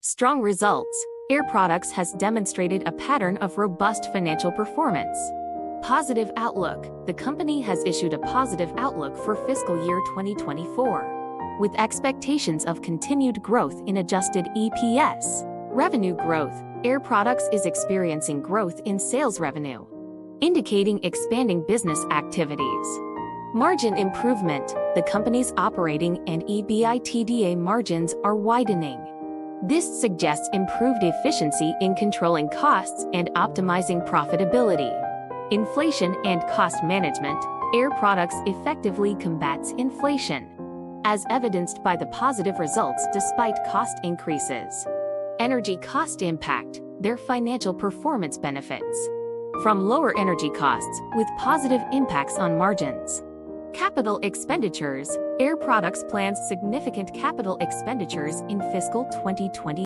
Strong results. Air Products has demonstrated a pattern of robust financial performance. Positive outlook. The company has issued a positive outlook for fiscal year 2024, with expectations of continued growth in adjusted EPS. Revenue growth. Air Products is experiencing growth in sales revenue, indicating expanding business activities. Margin improvement. The company's operating and EBITDA margins are widening. This suggests improved efficiency in controlling costs and optimizing profitability. Inflation and cost management. Air Products effectively combats inflation, as evidenced by the positive results despite cost increases. Energy cost impact. Their financial performance benefits from lower energy costs, with positive impacts on margins. Capital expenditures. Air Products plans significant capital expenditures in fiscal 2020.